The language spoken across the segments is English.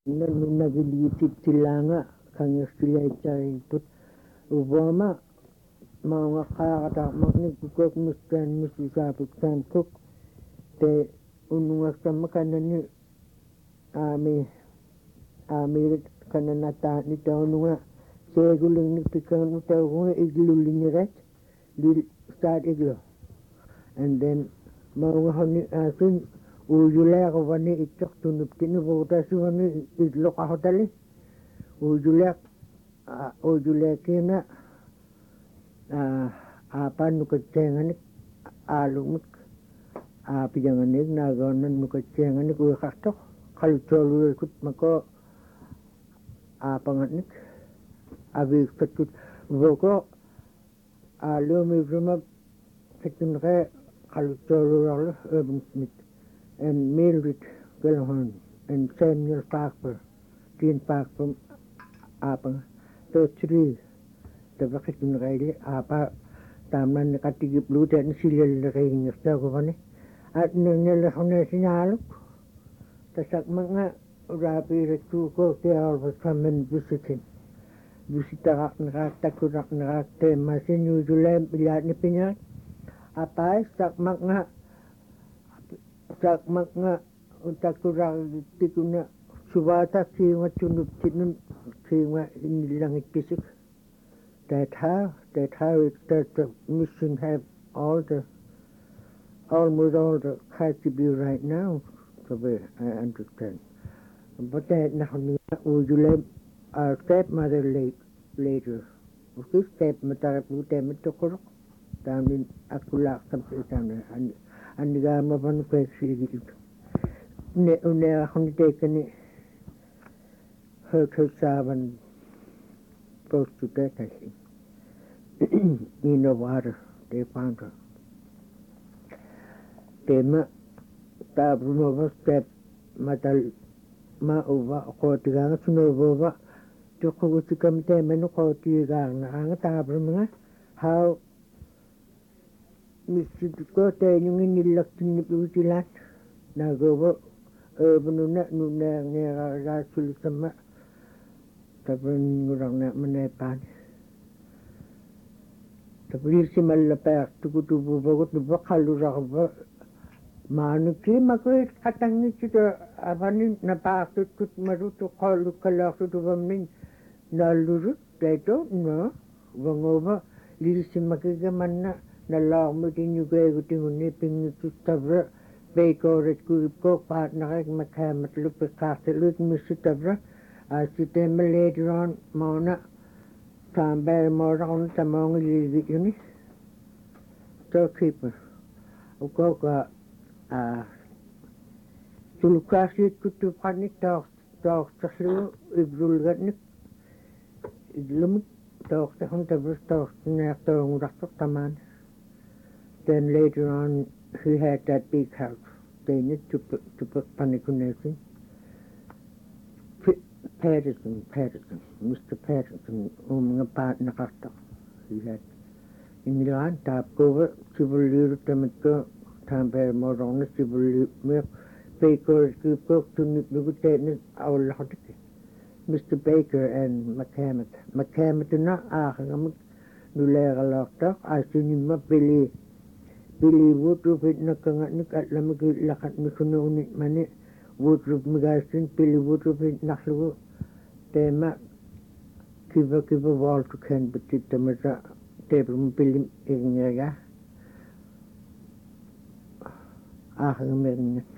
nagilitit-tilanga kangersilaitsaritut uvama maungaqaaqataqmaqnik kukok mistaan misisaapiktaan kuk te unnungaksamakanani aamirit kananataani taununga seegulingnik pikkaanu taugunga iglullingirat lil start iglo and then maungahoni asun uujulaaquvani ittortunuptini vuutasuvani itloqahutali uujulaakkiina aapaannukatsaanganik aalumik aapiyanganik naagaonnannukatsaanganik uiqartoq qalutsooluikut mako aapanganik aviiqtatkut voko aalumivluma kittunqe qalutsooluarlu Urban Smith and Mildred Gellhorn and Samuel Parker, Dean Parker, Apa, those three, the vacation ready, Apa, Taman, Katigi Blue, and Silil Ring of Tagovani, at Nunel Sinaluk, the Sakmanga, Rapi, to go there was come and visiting. Visita Ratakurak Rate, Masin, usually Bilatni Pinat, Apa, Sakmanga. Sakmakna utakurang tikuna subata kiwa tunub tinun kiwa inilangit kisik. That how that the mission have almost all the KGB right now. So I understand. But that now ujule our stepmother later. This stepmother Mutamatukuru down in Akulak something and Andigama van Pexi Unea Hontekani hurt her servant close to death, I think. In the water, they found her. Tema Tabrumova step Matal Maova, Cortigan, Sunova, to Kogutikam Temen, Cortigan, and Tabrumanga, how Mr. Dakota, yung inilakin ni Putilat, nagawa, nuna rasul sama, tapos ngurang na manepan. Tapos si malapay, tukutubo bagot, nabakalurak ba, manuki, makuit katangit ito, abanin, napakit kut maruto, kaluk ito bamin, nalurut, dito, no, bangoba, lilisi makigaman na, nalamutin yung gagutin unipin ito tabra baikoret ko partnerik makamat lupi kastelut misi tabra asitema later on mauna tambay mo raon tamong lilit yun storekeeper uko ka tulukasit kutupanik tawag taslo ibrulgatnik idlumit tawag tahong tabra tawag tinatawag raktok taman. Then later on, he had that big house. They need to put Panikunesi. Patterson, Mr. Patterson, a partner. He had in Milan, Tapova, Civil Tomato, Tamper Morona, Civil Milk, Baker, Cook to Nugutan, our logic. Mr. Baker and McCammett. McCammett, not Aham, Nulera Lockdock, I seen him Billy Woodruff nakanik at lamig lakat mi kununit mani Woodruff magasin Billy Woodruff naklu tema kiva wall to can betit tamata tebrum Billy ignaga merin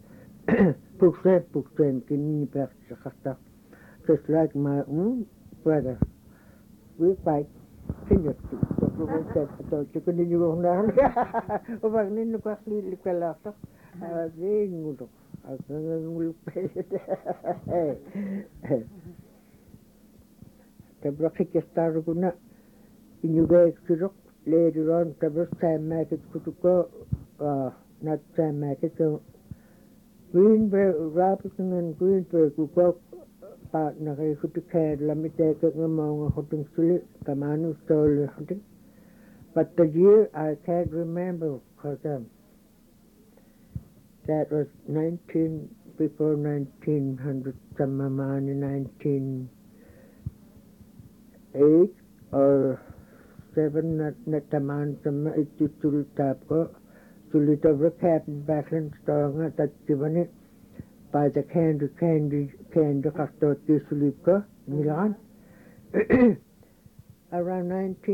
puksen kini per sakata just like my brother we fight Senior, chicken in your own. Over in the little after. I was saying, I will pay it. The bracket started in you guys to later on, the first time market could go, not time market. Greenberg, Robinson and Greenberg who go. Partner could care, let me take it among a hunting silly, the man who stole the hunting. But the year I can't remember because that was before 1900, Tamamani 1908 or 7 na taman sama itu sulitap ko sulita Captain Backlund stonga tatjibani by the candy kastot sulip ko Milan. Around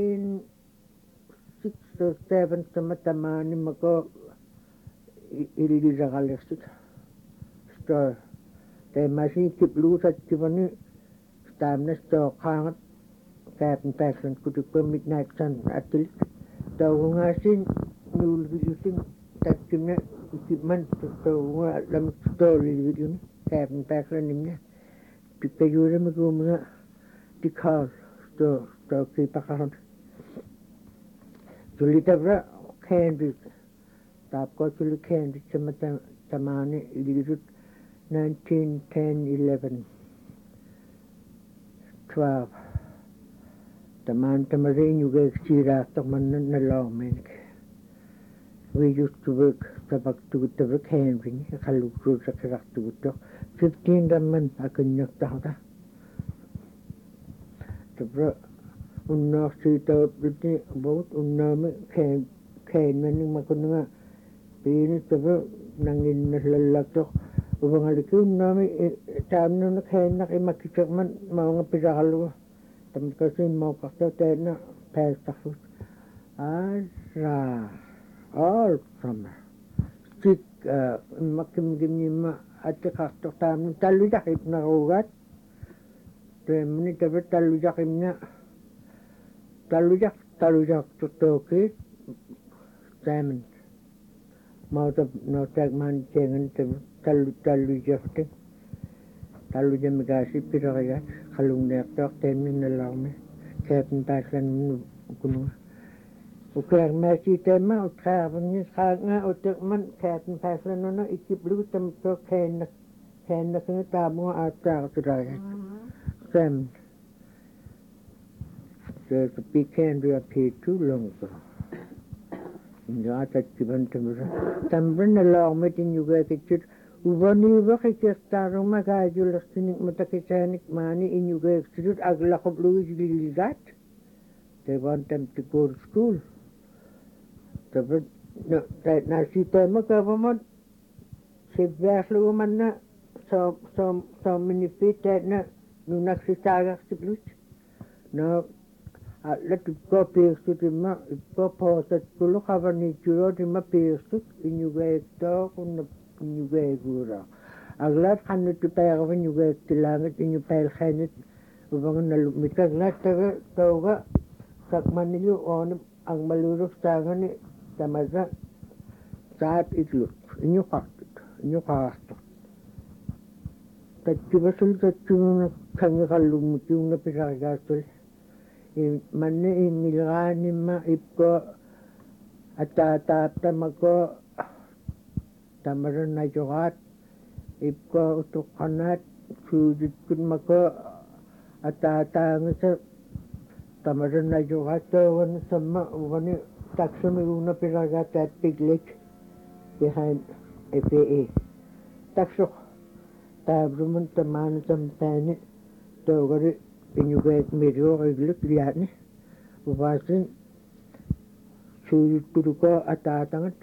1906 or 7 sama tamani mako ililiragalistik store the machine keep loose at Giovanni stamina store kangat Captain Backlund could you midnight sun at the ngasin nul using that equipment to lam story with you Captain Backlund nimnya pipa yure magumna di car store keep account sulita bra candy tap ko sul candy sama tamani ilirut 1910 11 12 taman tamarin you guys sira taman na long man we used to work tabak to the work handling kalu sa karak to 15 daman akan nyak ta tabra unna sita biti about unna me kain man makunga pini tabra nangin nalalak ubang alikun nami tam na kain na makikak man mga piralo tam kasi mau pakta tena pesafut ara all summer sik makim gimma at kakto tam talu jakip na ugat temni tabi talu jakim na talu jak tutoki salmon mau tab no tagman jengan talu jakte talu jam gasi piraya kalung nek tok temni na lawme Captain Backlund kuno ukar masi tema ukar ni khanga utek man Captain Backlund no ikip lu tem to ken na tamu ata tudaya sam the big can be up here too long ago ngata kiban tambren along meeting you get it Uvani wakikir tarong magajulas tinik matakisanik mani in you get it agla ko blues that they want them to go to school the no that na si tema government si vaslu manna so many feet that na nunak si tagas si blues no let it go pierce to ma go pause at kulo cover ni juro di ma pierce in you get to kun you get gura aglat kan tu payag when you get tilangat in you payag khanit ubang na lumita aglat taga sak manilu on ang malurok tangan ni tamaza saat itu in you cast tatkibasul tatkiba kanga kalum yung na piragasul manne inilgani ma ipko atata tamako tamaran na jogat ipko utukanat sujud kun mako atata ngasa tamaran na jogat wan sama wani taksami una piragat at piglet behind FAA takso tabruman taman tampani togari inyugat medyo iglut liat ni ubasin sujud kuduko atatangat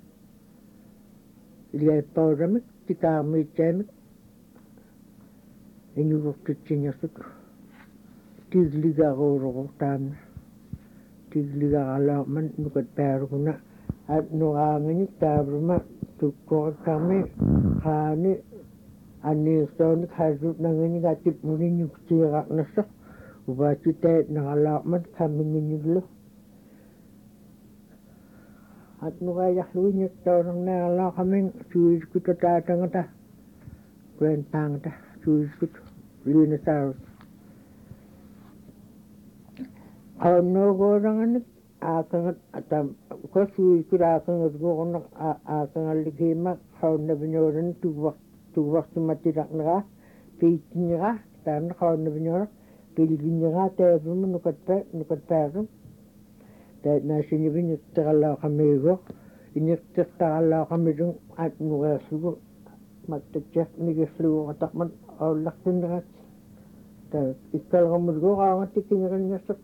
le pauramik tikami chamik inyugok tinyasuk tigliga goro tam tigliga ala man nukat peruna at nuangani tabruma tukko kami hani ani son khaju nangani gatip muni nyuktira nasak ubasite nangala man kami nyuglo at nukaya lunyek torong na ala kaming suis kuto tatangata kwentangata suis kuto linasaurus no goranganik akangat atam ko suis kuto akangat goranganik akangat likhima kaw na binyoran tuwak tumatirak naka pitinira tam na kaw na binyoran pilginira tebrum nukat perum that na sinibin tagala kami go inik tagala kami dung at nugasu mattachak nigisluuqataqman aullaqtinnerat ta ikkalqamulguqaangatti kingerangassaq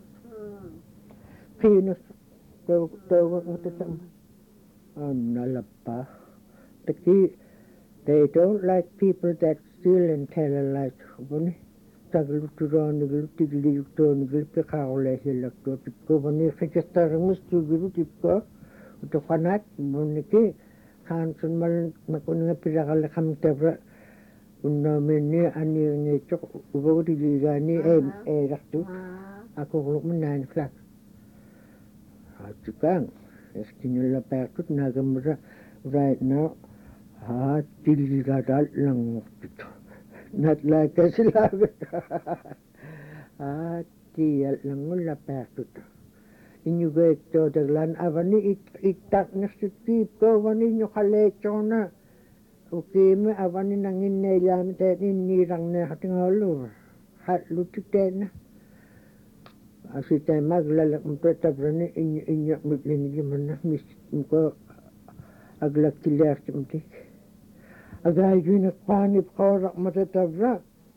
qiinus tauqaqatasam annalappa taki they don't like people that steal and tell a lie buni taglutturoonigiluttigiliuttoonigilpiqaarulahillaktua pikkuvani registermistugilu utoqanat muniki kaansunmal makunga pilaqalleqamtavra unnaamini aniingiitsoq uvagutiligaani eelartu aqurluqmunnaani flak atikaan eskinullapaartut naagamura right now tilligaataal langortut not like a slave tial langullapaartut inyugeettooteglan avani ittaqnertuttiipkoovani ñuqaleetsoorna ukiimi avani nanginneiliaami teet inniirarneeqatingoolluva hallutiteena asitaimaaglalaqmutatavrani inñaqmitlinilimanna miko aglakkilaartimtik agaajuineqpaanip qooraqmatatavra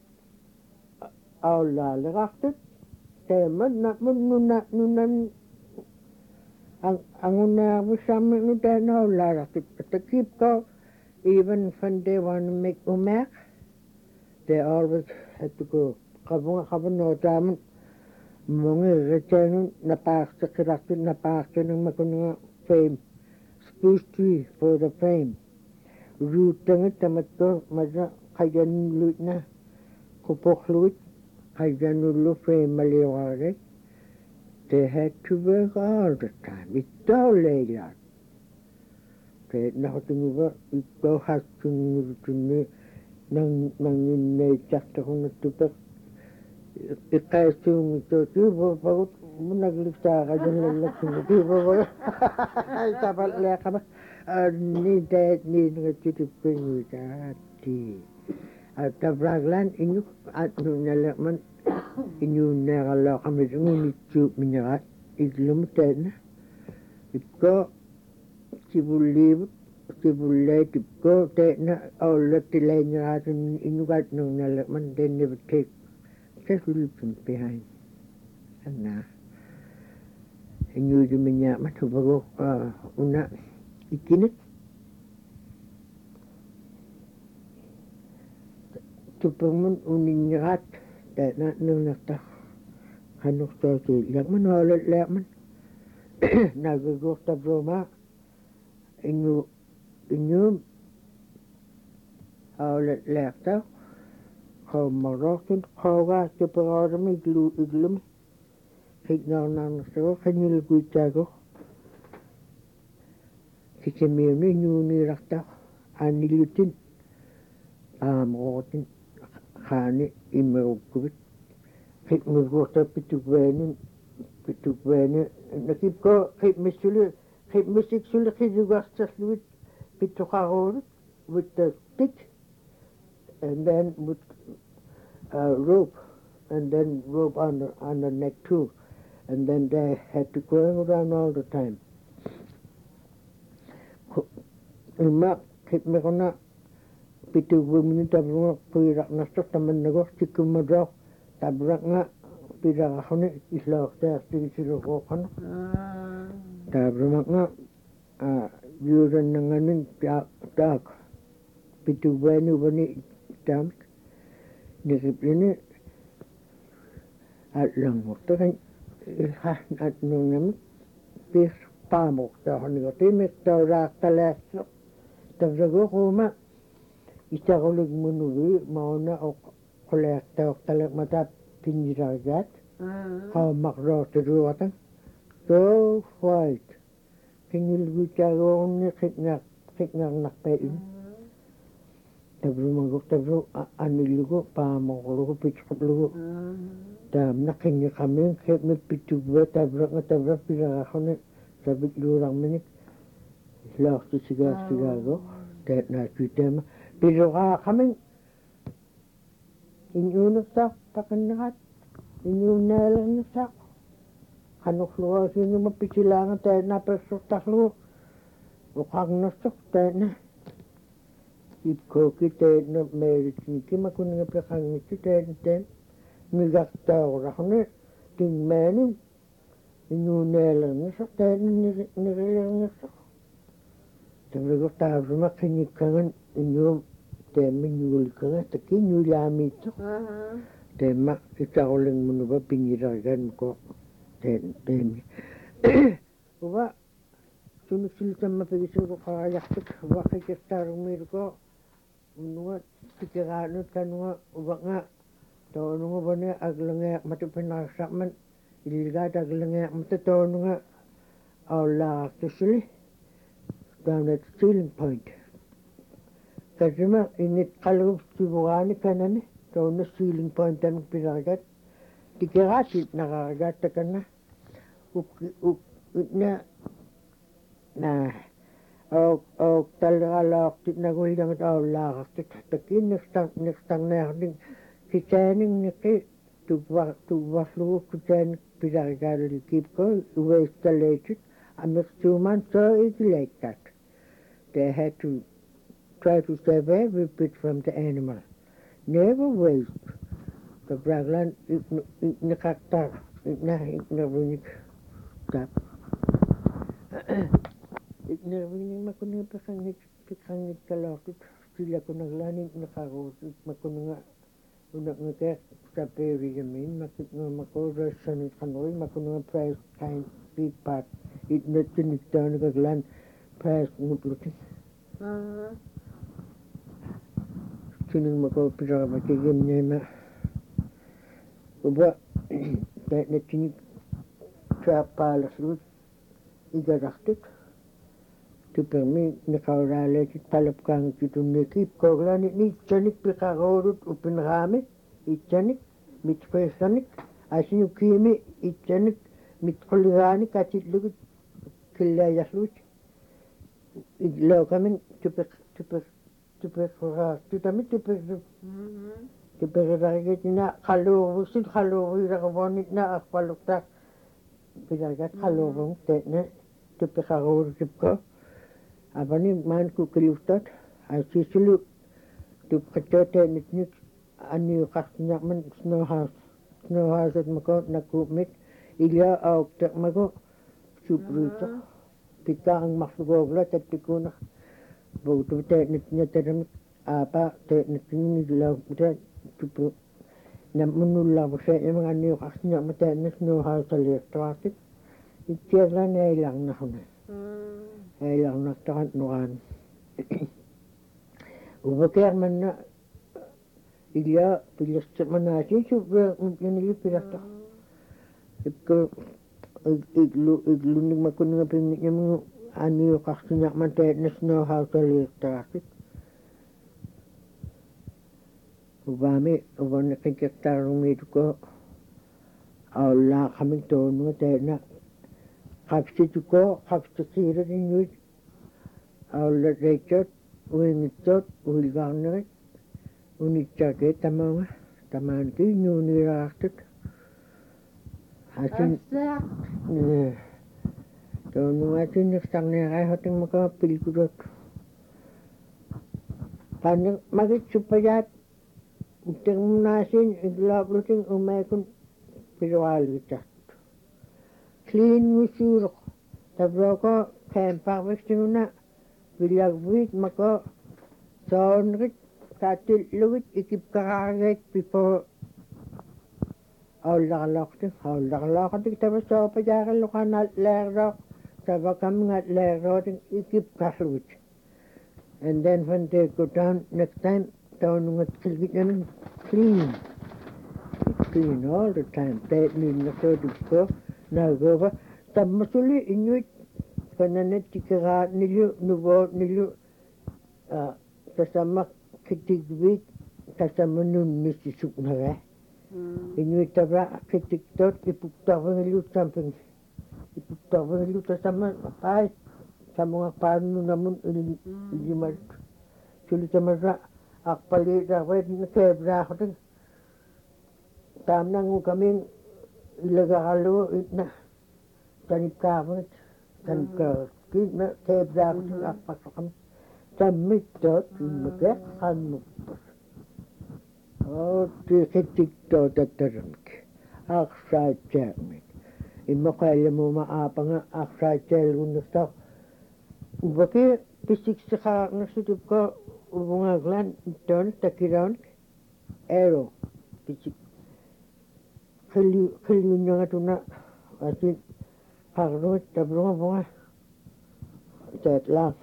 aullaaleqartut teemat nunan angunaarvissaammi nutaanaullaalartut takipko even when they want to make umaaq they always had to go qavanootaamut mongeritsaanun napaarteqilartut makununga fame spooky for the fame ruutangit tamatko masa qayanulluitna quporluit qayanullu fame malioraarik they had to work all the time ittauleilaat te nahutunguva ittauhaatsungurutunni nanginneitsartarunnattupeq iqqaissuungittuutiuvagut munagliftaaqajanallakkungu tiuvaga tapalleaqama niingattutippenguitaatti tavraglan inuk atnunalaqman inuunneeqalloqamit ngunitsuup mineraat iglumutaana ikko sibulleet ikko teena aullatilaineraatun inugaatnunalaqman they never take just leave them behind anna inuujuminyaaqmat uvagu una ikinet tupangmun uninnerat taana nunnerta qanuqtaaki laqman haalalleaqman nagagurtavruma innuum haalalleaqta qawmarortun qawgaattuperoorami iglumi qignaarnaarnersugu qanilguittaagu kisimiuni nuunirarta aanillutin aamrootin qaani immerukkuvit qipmurguurta pitukveani nakipko qipmissiksuli qisugarsarluit pittuqaruulut with the stick and then with rope and then rope on the neck too and then they had to go around all the time imma qipmiquna pituvumini tavrunga puiraqnartoq tamannagor tikkummadroq tavraqnga piraqaquni islaaqtaartigisiluqooqana tavrumaqnga viurannanganin taak pituvaani uvani taamik niqiplini allangortagan atnungamik pis paamoqtaaqnigotiimiqtauraaqtalaassoq tavraguquma itaquligmunugi mauna quleaqtaoqtalaqmata pinjiragaat qaamaqroortiruatan so white qingilguitaagoorni qitnarnarpain tavru anillugu paamoqlugu pitqutlugu taamna qingiqamin qipmit pitugva tavra piraqaquni sabitluurarminik laaqtisigaarsigaago taatnaakkuitaama piluqaaqamin inuunersaaq taqinnerat inuunnaalernersaaq qanuqlugaasiinguma pisilaanga taatnaapersortarlugu uqarnersoq taatna ipkoki teetna meeritsinki makuninga pekangitsi teeten migattaorarne tingmaanin inuuneelerngissa teetna nirilerngissa tavrigortaavsuma qinikkangan inuum teemmi nuulikanga takki nuulaamiitso teemma itsarulingmunuva pingileriganmuko teemmi uva suniksiltamma pigisuuruqarajartuk uvaqikertaarumiiluko unnuga tikeraanut kanuga uvanga toonunga vane aglangeaqmatu pinarissarman illigaat aglangeaqmata toonunga aullaartusuli down at ceiling point kasima init qalup sivuraani kanani toonna ceiling point tan pinarigat tikeraatit nararigaat takanna ukna na og talleralaaqtit naguillangat aullaaqartut takkiin nirtarnearning kitaaning niqi tuvvarlugu kitaanik pinarigaaluli kipko uveistaleitut amirtuumaan so like that. They had to try to save every bit from the animal. Never waste. The braglan iknakaktar, iknavinik tap. Iknavinik makuninga pikangit kalakit. Sila ko naglaning nakarosit makuninga unakngakek sa peri yamin makuninga makorasan kanoy makuninga price kind big part. Itnatiniktaan kaglan price ngutlutin. Sining mako pinaramakigim nema uba natinik trapaalaslut igaraktik tupermi nakauraletit palapkangit unnekip koglanit niitsanik piqaroorut upinraami itsanik mitfesanik asinukimi itsanik mitquliraanik atitlugut killaayasluut iglookamin tuperrarigitina qalluuruilaravoonitna arpalluqtaaq pilarigat qalluurung teetna tupeqaruurutipko avani maan kukilustat asisulu tupqittooteenitnik anniuqartinarman snowhouse mako nakuumit ila aukteqmagu supriito pikkaangmarlugoogla tattikuuna Botu teetnitnya teramik apa teetnitnya dilakukan tupu namunullah saya emang anu khasnya matanya snow house electric ikilah nailang nahuna nailang nak tahan nuan ubakir mana iya pilih mana sih coba mungkin ini pilih tak itu iglu ni makun ngapin yang anu khasnya matanya snow house electric ubami ubani kiktarumi ko Allah kami tonu tena kapsi ko kapsi sira ni Allah recot wingitot ulgarnet unichake tamanga taman ki nyuni raktet hasin tonu atin stangne ay hating maka pilkudot pan magit supayat Ting nasin iglabluting umaikun pirualita. Clean musurok. Tabroko kempak westinguna bilagwit mako sonrit katil luwit ikip karaget before aulakalokting tabas so pajakan lukan at lerok tabakam ngat leroting ikip kasluwit. And then when they go down next time down with clean all the time. That means the third go now go over. Tamasuli inuit kananet tikara nilu nubo nilu tasama kitigwit tasama nun misisuk na inuit tabra kitiktot ipuktawa nilu samping ipuktawa nilu tasama pai sama panu namun ilimat sulit sama akpali dapat nakebra hoting tamnang kami ilagalo itna tanip kamat tanip ka kibra hoting akpasakam tammittoot immakeqqannuppas tiqittiktoot attaramik aqsaatsaamik immoqallamuuma aapanga aqsaatsailgunnerta ubaki pissiksiqaarnersutupko ubungaglan toon takiraanik ero pissik qilliunnagatuna asin qarruit tabrunga taatlaaq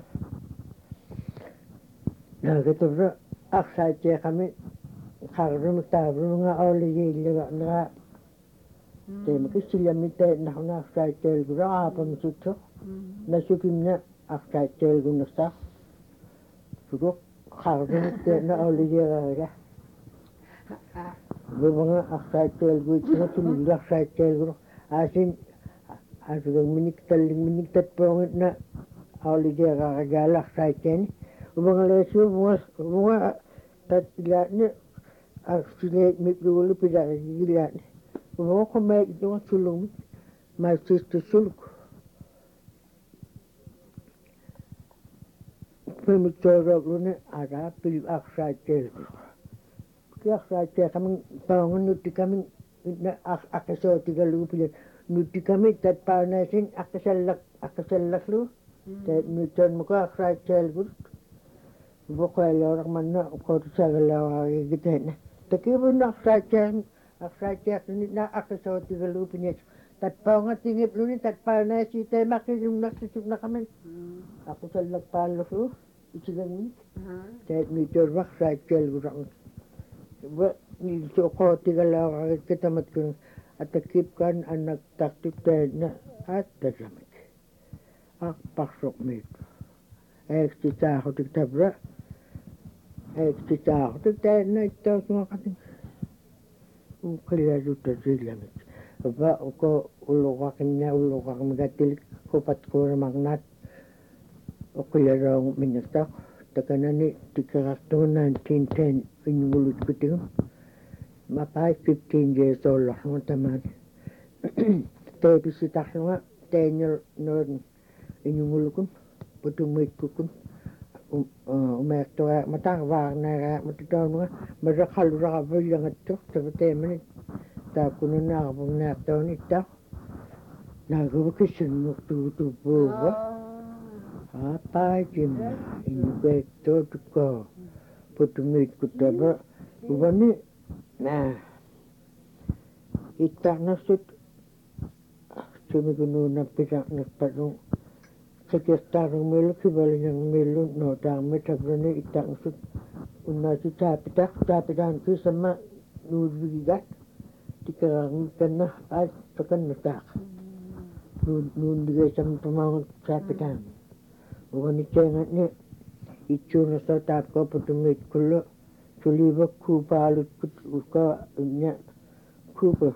naagatubra aqsaatseeqami qarrumik taabrunga ooligiillugarnera teemakissillammitta nahuna aqsaatseelgura aapamisutso nasukimna aqsaatseelgunnerta sukuq qarrumik teena ooligiigariga bubanga aqsaatseelguitsinga tulillu aqsaatseelguru asin asugag minik tatpoongitna ooligiigarigaala aqsaatseeni ubangaleesu bunga tat ilaatni arsileet mitluulu pilarigilaatni ubanga qumeet itunga sulumit maasistusuluk pimitsooroogluni araa pil aqsaatseelguru aqsaatseeqamin paongan nuttikamin aqisootigalugu pilat nuttikami tatpaanaasin aqisallaklu taat mitsoonmuka aqsaatseelgurut boqoeloraqmanna qotusagalawaagigiteena takibunna aqsaatseaqnitna aqisootigalugu pinet tatpaongatingipluni tatpaanaasiteemaqisumnaqsisuknaqamin aqisallakpaallusu isigangnik taat mitsoonmu aqsaatseelguraqmik nilsuqootigalawaqagikkatamatkun atakipkan annaktaqtutteena attasamik aqparsoqmiit eeksitaaqutik tabra eeksitaaqutik taanna ittausuaqatin uqillasuttassillamik apa uko ulluqaqmigattilik qupatquuramaqnaat uqillaroogu minnastaq takanani tikkerartugu 1910 inngulutkutigu mapai 15 years ollarluga tamaani teepisitarluga teenior noon inngulukun putumiikkukun umeertuga matarvaarnaagaa matutoonuga masaqalluraqavullangattuq tapateemani taakkununnaarvugnaartooni ittaq naaguva kissunnuqtugutupuuga aapaatimma innukeettootukko putumiikkutapa uvani ittarnersut sumikunuunappisarnerpatu qikirtaarummiillu kivalinarmiillu nootaarmi tavrani ittarnersut unnaasi taapitaan kiisamma nuulvigigat tikeraarmikkanna aat takannasaaq nuunnigeesamma pamaangut taapitaan uvaniteengatni itsuunersa taapko putumiikkullu tuliva kuupaalutkut uska inna kuupa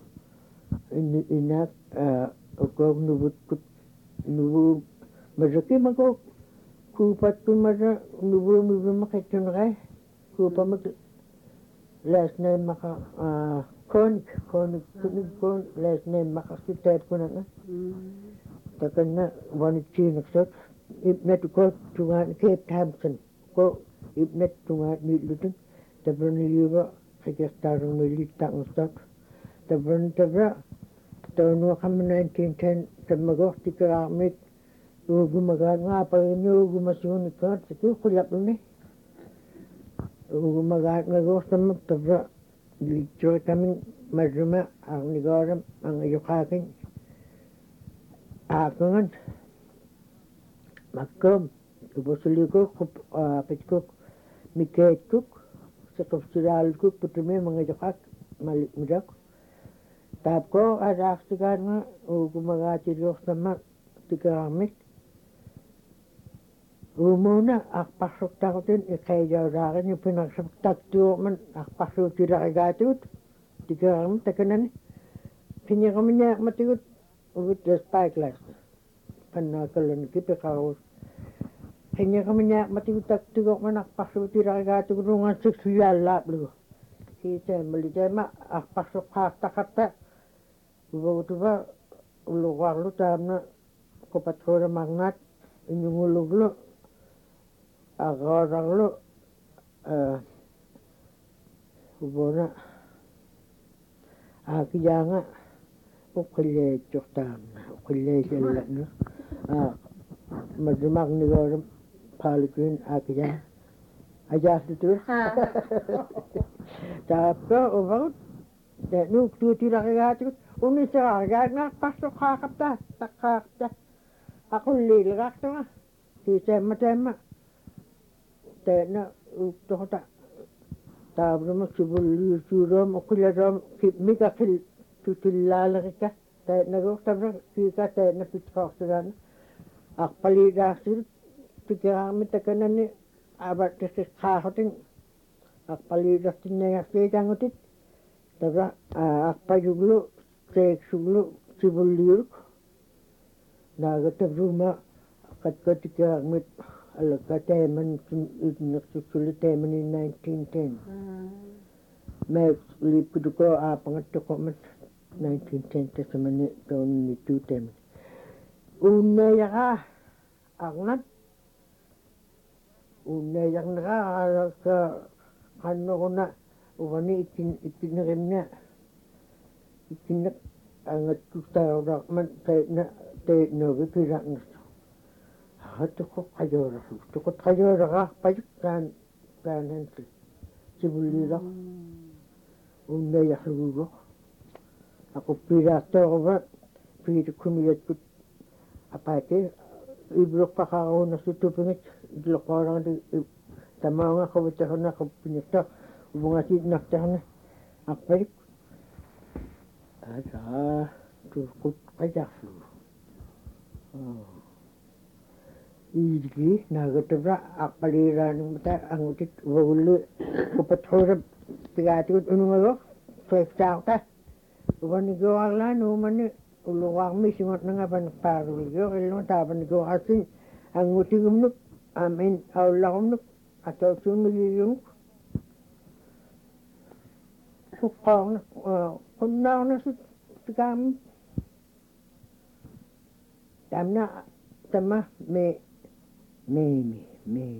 inaak ukok nuvutkut nuvu masakimako kuupatkun masa nuvumivimakitsunaqai kuupamak last name maka konik last name makasitaapkunanga takanna vanitsiinaksat ibnet ko tungaan Cape Hampton ko ibnet tungaan nilutin tabraniluga qikirtaarummiillittaqnustak tabra taunuaqamma 1910 tammagor tikeraarmik uugumagaat ngaapagini uugumasuunikkaat sakiuqulapluni uugumagaat ngagortamma tabra liitsuikamin marruma arnigooram angayuqaakin aakangan makkum ubusulikuk pitkuk mikeetkuk siqufsilaalkuk putumi mangajaqak malikmudak taapko araaqsigaarnga uugumagaatiliortamma tikeraarmik uumuuna arparsuqtaqutin iqaijaudaaqini pinarsuqtaktuorman arparsuutilaqigaatugut tikeraarmik takanani piniqamiñaaqmatigut uvut spyglass pannaakallan kipiqaruus piniqamiñaaqmatigut taktugoqman arparsuutilaqigaatuguruungan siksuyaalaaplugu kiisaammaliteema arparsuqqaartaqatta uvagutuva ulluqarlu taamna qupatquuramaqnaat inunguluglu aqaararlu ubona aakiyaanga uqilleitsortaamna uqilleisallanu madumaqnigoorum paalukin aakiyaa ajaasutur taappa uvagut nuuk tuutilarigaatigut uniseraarigaatnaarparsoqaaqapta taqqaaqta aqulliilaqartuma tiisaamma teena uuktoqta taavluma sivulliusuuroom uqilaroom mikaqil tutillaalerika teennagurtamra kiika teena pitqoortulaana arpaliidaarsilut tikeraarmi takanani avattiqiqqaarutin arpaliidartinnagarsiitangutit tava arpajuglu teeksuglu sivulliuluk naagatavruuma qatkatikearmit alaka teeman itnersussuli teemani 1910 meek liippiduko aapangattoqomat 1910 tasamani toonnittuu teemani uunneeyaraa arnat uunneeyarneraa alaka qannoruna uvani ikkinerimna ikkinnek angattustaarulaqman teetnoogi pilaqnersu tukut qajooraqaa pajuk kaanansi sivulliiloq uunneeyarluguugoq aquppiilaartooruva piitukkumiyatkut apaati ibluqqaqaruunnersutupingit iloqoolaqti tamaunga quvittarna quppinerta uvungasiitnartarna arpajuk asaa tuuqut qajarlugu iidgi naagatavra aqqaliiraanumata angutit uvagulli kupatxuurap pigaatigut unungago feektaarta uvaniguarlaan uumani uluqaarmi singotnangapan paaruligio illuma taapanigoqasin angutigumnuk amin aullaqumnuk atausuunnigigiumuk suqqaarna qunnaarnasut pikaammi tamna tama meemi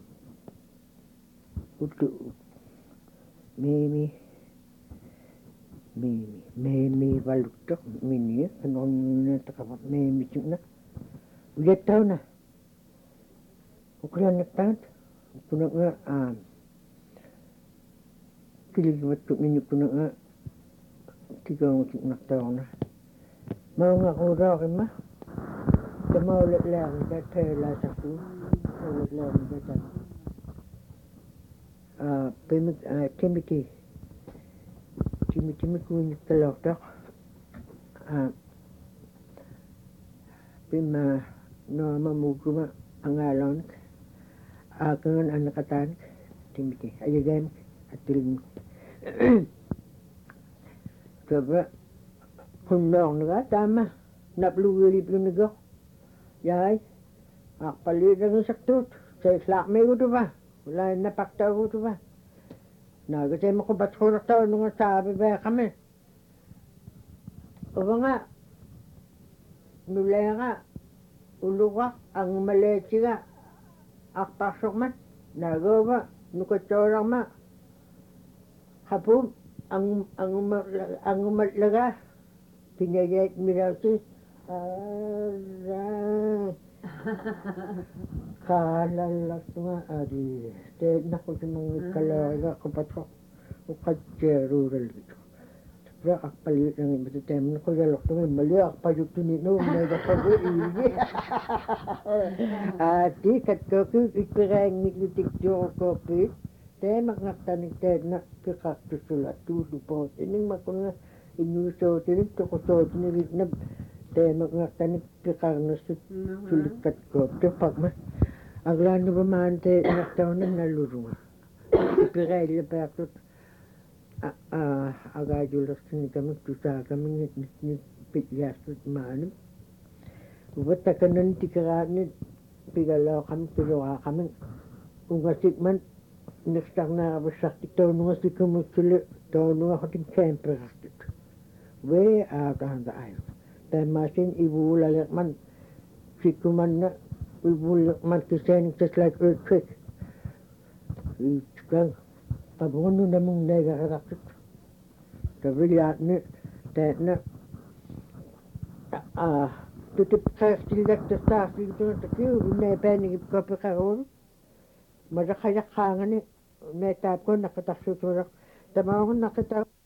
uttu meemi valuttoq minni kanonnataqavat meemitukna ujattauna ukulannaktaat kunanga kiligimattu minni kunanga tigaangutuknartaorna maungaquuraaqimma tamauletlaarinta teelaasartu auletlaarinta pemik Timmy kuinnittaloortaq pimma noama muukuma angaaloonik aakangan annaqataanik Timmy ayagaanik attilmik tava qunnoornaga taama naplugiiliplunigoq yaai aqpaliilagisartuut seislaaqmigutuva ulaannapaqtagutuva naagatema qupatxuulertaununga saapipeeqami uvanga nuleeqa uluqaq angumaleetiga arparsormat naagauva nukatsoorarma qapum angumatlaga pinayait milausi kaalallattunga ari teennaqqutimangikkalaaga qupatsoq uqatjeeruuralgitu ra aqpaliilangimmata teemna qujalortunga immali arpajuttuni nuumneegaqqagu iigi aati katkooki ikpiraanngillutiktuurukooppiit teemaqnartanik teetna piqartussulattuullupoot inningmakunga innuusootinik toqusootinigitnap teemaqnartanik piqarnassut sulikkatkooppaqma aglaannupamaan teeqnartauna nallurunga piqailipaaqtut agaajullertinikamik tusaakamingit nit pitliassut maanum uvattakanan tikeraanit pigalooqamik piluqaaqamik ungasikman nirtarnaaravussartik toonungasikumutsuli toonungaxotin camperartut wee aakaanga ayu taimaasin ivuulaleqman sikkumanna ivuulleqman kiseenik just like earthquake iitkan qapununamung naigarilaqsut tavilaatni taatna tutipqeertillattastaarsiituna takiu innaipaanikipkapiqaruunu malaqayaqqaangani naitaapkunnaqqatarsuutuulaq tamaungunnaqita